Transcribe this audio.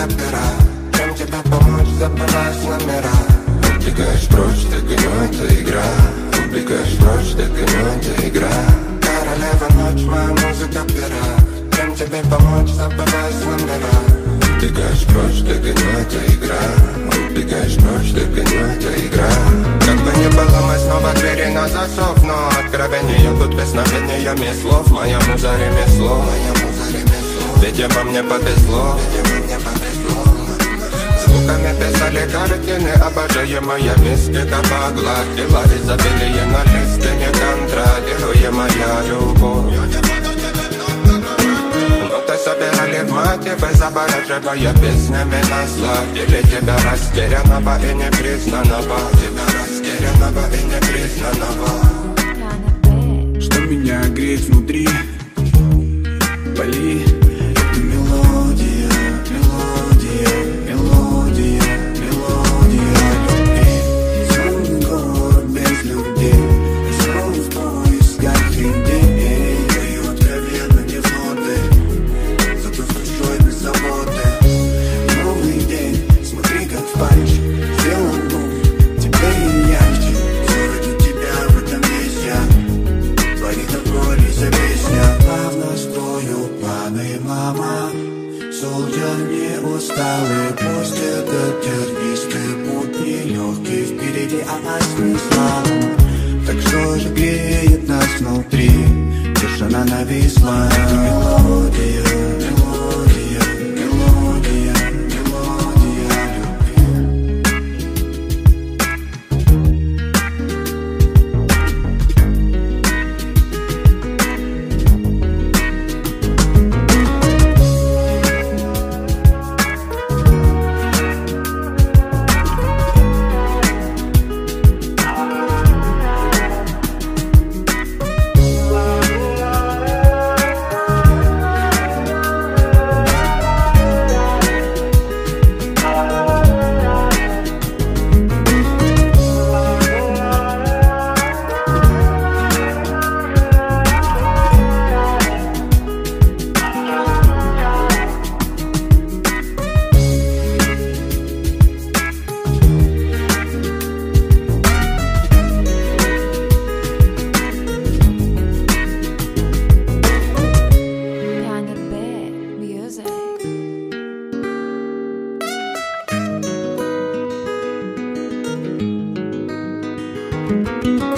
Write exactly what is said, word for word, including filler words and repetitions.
музыка пера. Чем тебе помочь, забываешь номера. Убегаешь прочь, так и ну это игра. Убегаешь прочь, так и ну это игра. Королева ночь, моя музыка пера. Чем тебе помочь, забываешь номера. Убегаешь прочь, так и ну это игра. Убегаешь прочь, так и ну это игра. Как бы ни было, мы снова двери на засов. Но откровения тут песнопениями слов. Моя муза ремесло, моя муза ремесло. Видимо мне повезло, видимо мне повезло. Звуками писали картины, обожаемая мистика погладила изобилие на листе, неконтролируемая любовь. Ноты собирали в мотивы, завораживая песнями насладили тебя растерянного и непризнанного. Тебя растерянного и непризнанного. Что меня греет внутри? Боли. Это мелодия, мелодия, мелодия, мелодия любви. Темный город без людей. Я снова в поисках идей. Даю откровенно невзгоды, зато с душой без заботы. Новый день, смотри как в пальчик. Сделан был теперь и ярче. Все ради тебя в этом весь я. Твои такой за песня. Плавно строю планы, мама. Солдат не усталый, пусть этот тернистый путь нелегкий. Впереди опасный слалом. Так что же греет нас внутри? Тишина нависла. Это мелодия, мелодия, мелодия, мелодия любви. Music.